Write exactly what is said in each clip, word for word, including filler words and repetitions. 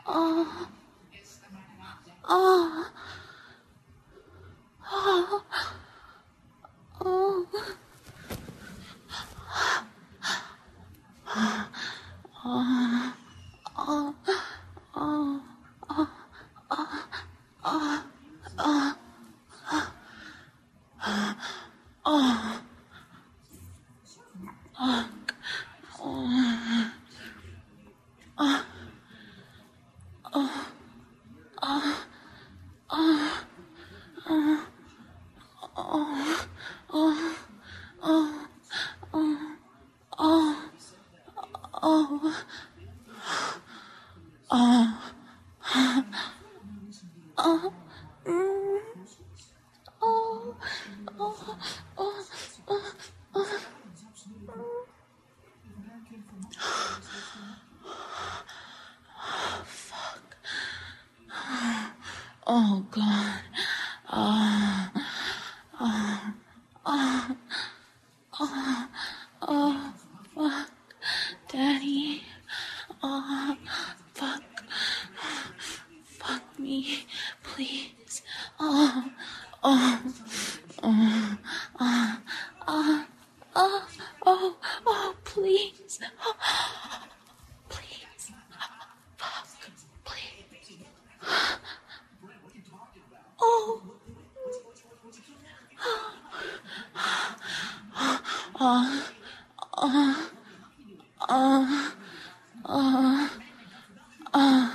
Oh. Oh. Oh. Oh. Oh. Oh. Oh. Oh. Oh. Oh. Oh. Oh God. Oh. Oh. Oh. Oh. Oh. Fuck. Daddy. Oh. Fuck. Fuck me. Please. Oh. Oh. Oh. Oh. Oh. Oh. Oh. Oh. Please. Oh. Please. Fuck. Please. Oh. Oh. Oh. Oh. Oh. Oh.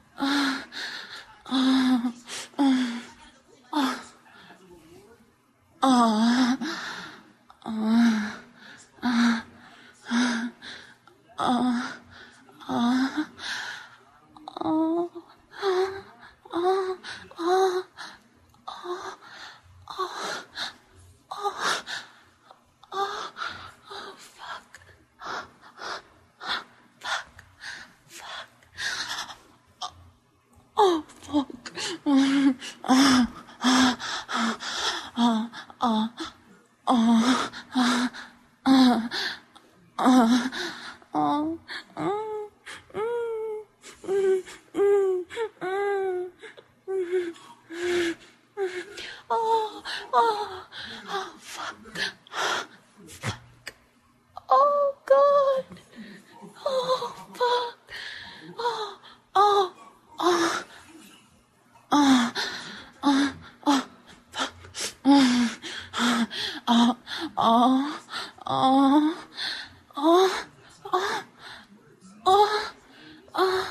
Oh, fuck. Oh, oh, oh, oh, oh, oh, oh, oh, oh, oh, oh, oh, fuck. Fuck. Oh, God. Oh, fuck. Oh, oh, oh. Oh, oh, oh, fuck. Oh, oh, oh, oh, oh, oh, oh, oh,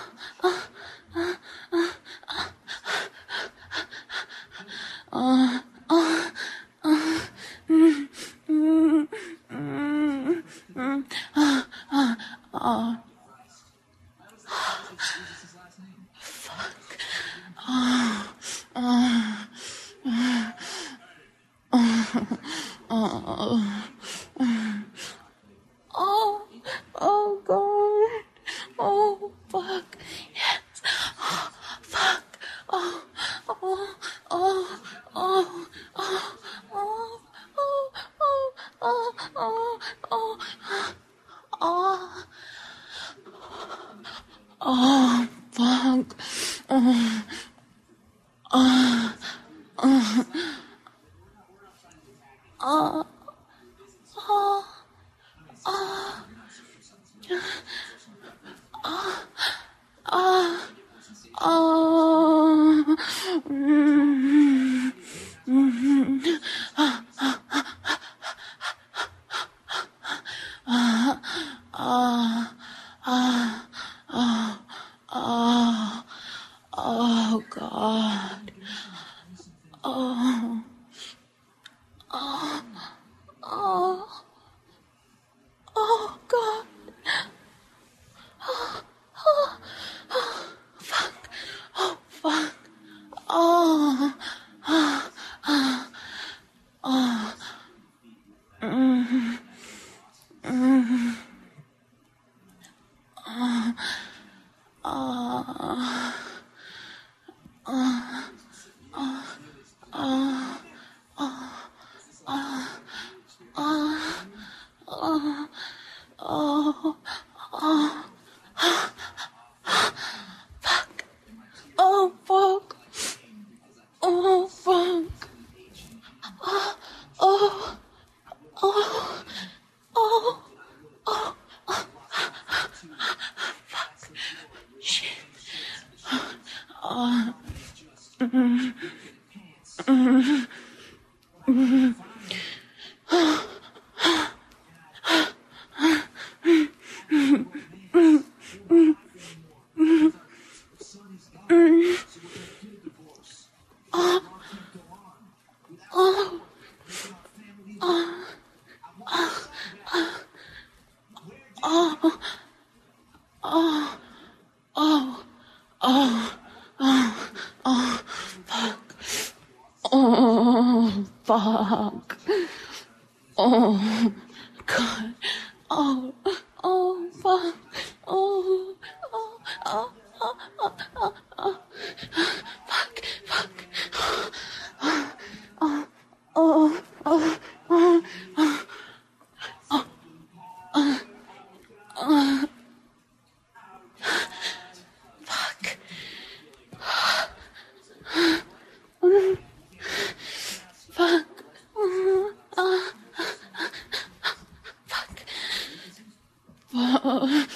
oh, oh, mm, mm, mm, mm, oh, oh, oh. Fuck. Oh, oh, oh, oh, oh, God. Oh, fuck. Yes. Oh, fuck. Oh, oh, oh, oh, oh, oh, oh, oh, oh, oh, oh, oh, oh, fuck. Oh, oh, oh, oh, oh, oh, oh, oh, mm, mm, ah, ah, ah, ah, ah, ah, ah, oh, God. Oh, oh, oh, oh, God. Oh, oh, oh, fuck. Oh, fuck. Oh. Uh, mm, mm, mm. Oh, fuck. Oh, God. Oh, oh, fuck. Oh, oh, oh, oh, oh, oh, oh. Fuck, fuck. Oh, oh, oh, oh, oh, oh, oh, oh. Fuck. Fuck. Uh, fuck. Oh,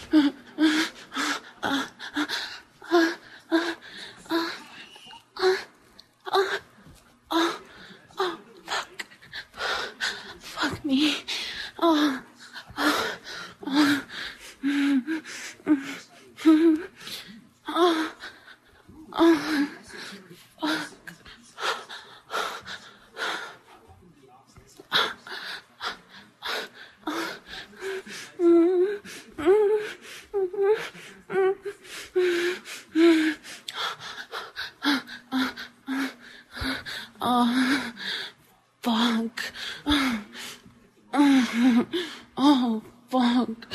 fuck. Fuck me. Oh, oh, oh. Oh, oh, fuck. Oh, fuck. Oh, fuck.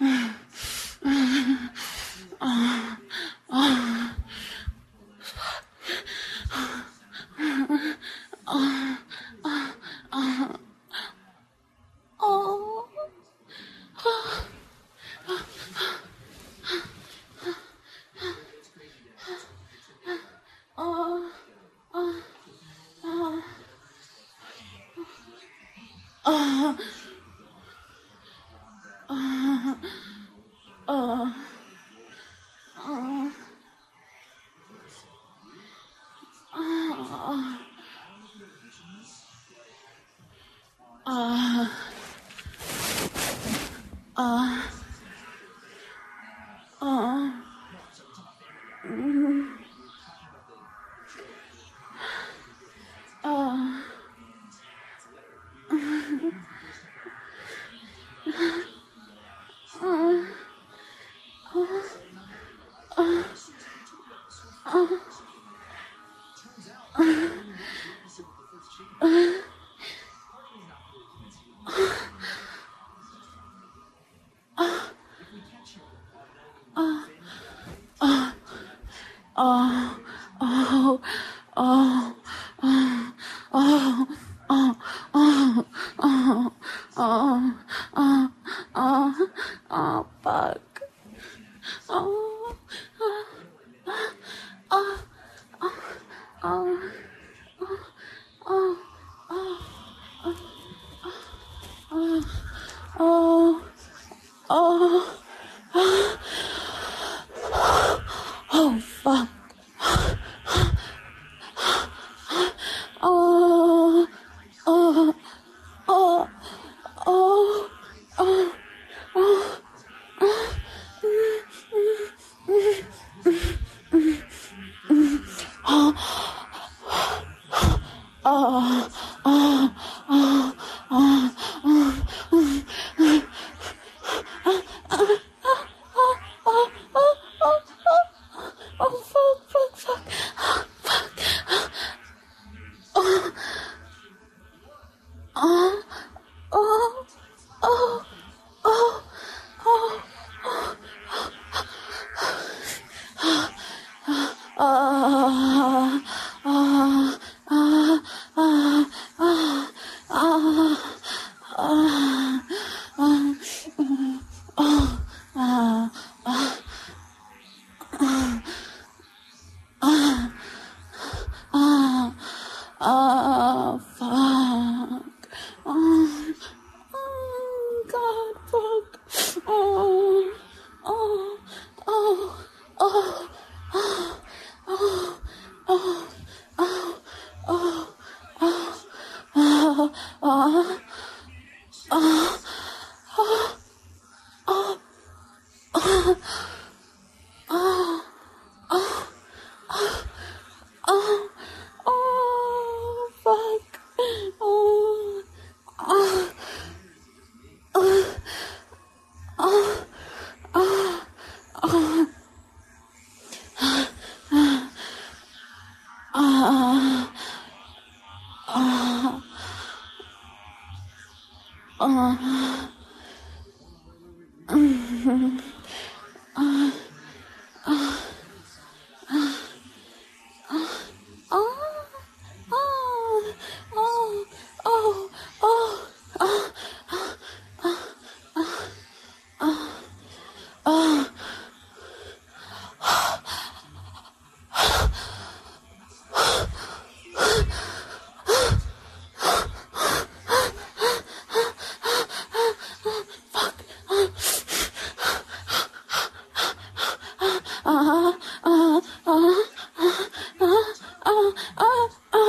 Oh, oh, oh, oh, oh, oh, oh, oh, oh, oh, oh, oh, mm, oh, oh, oh, oh, oh, oh, oh, oh, oh, oh, oh, oh, oh, oh, fuck. Oh, oh, oh, oh, oh, oh, oh, oh, oh, oh, fuck. Oh, oh, oh, oh, oh, oh, oh, oh, oh, oh, oh, fuck, fuck, fuck, fuck, oh, oh, oh, oh, oh, oh, ah, ah, ah, ah, ah, ah, ah, ah, oh, ah, ah, ah, ah, fuck. Oh, oh, God, fuck. Oh, oh, oh, oh, oh, oh, oh, oh, oh, oh, oh, oh, oh, oh, oh, oh, oh, oh, oh, oh, fuck, oh, oh, oh, oh, oh, oh, ah, ah, ah, mm, ah, ah, ah, oh, oh, oh, oh, oh, oh, ah, ah, ah, ah, ah,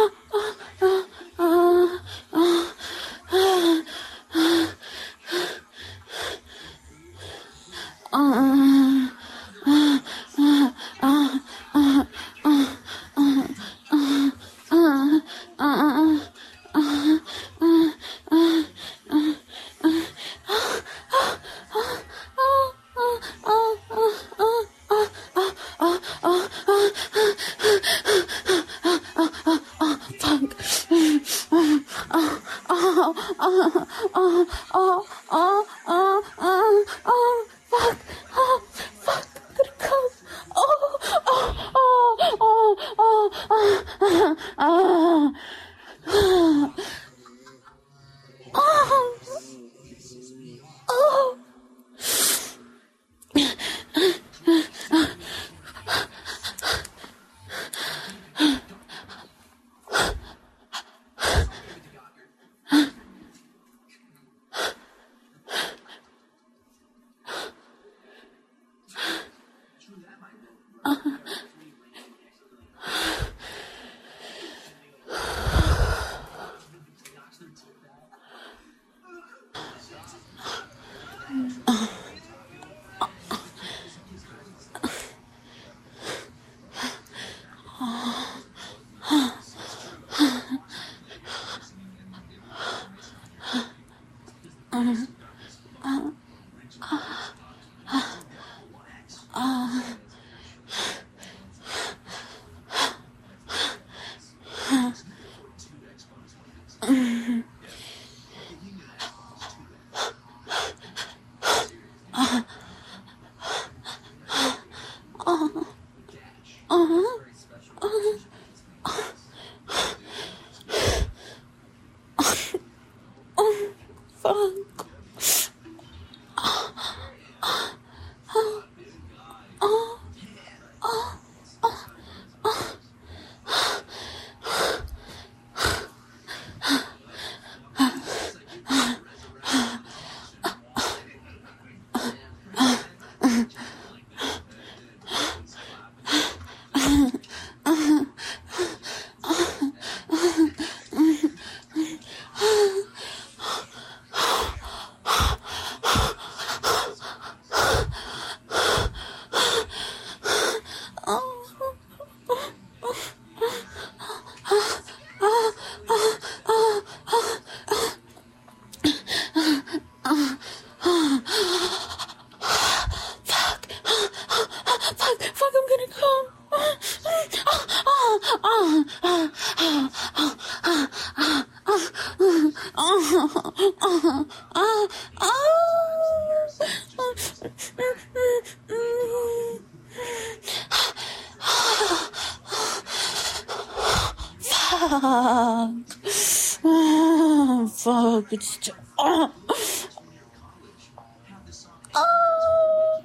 fuck, fuck, fuck, I'm gonna come. Fuck. Oh, fuck, it's just, oh. Oh.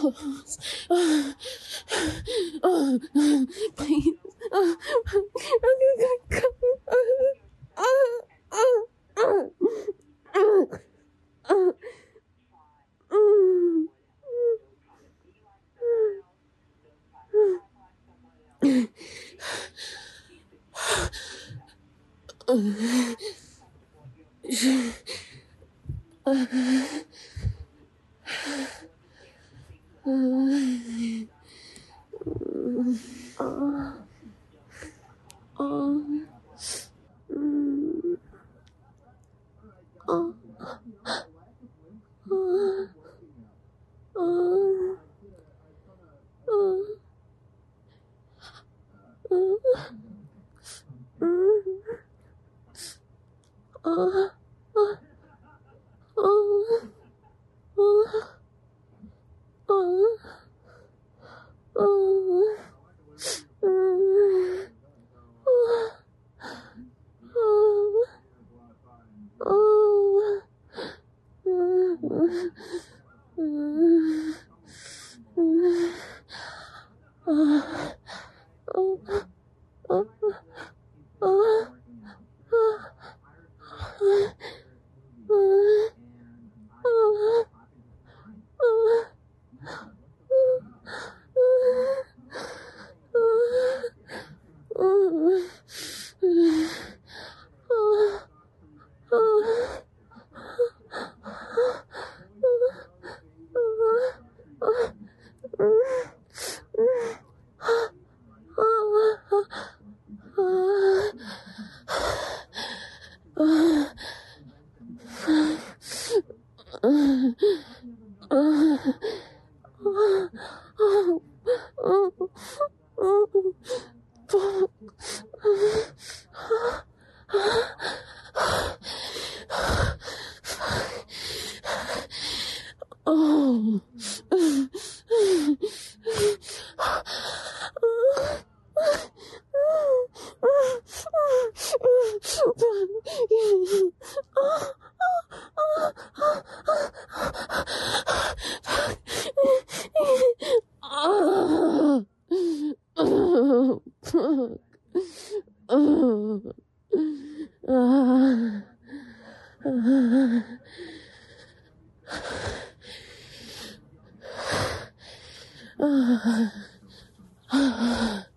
close. Uh, uh, uh, please. Uh, uh, uh, uh, uh, uh, uh, uh, uh, uh,